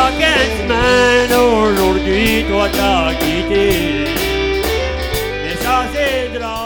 against man, oh Lord, dis-toi t'as quitté. Mais ça c'est drôle.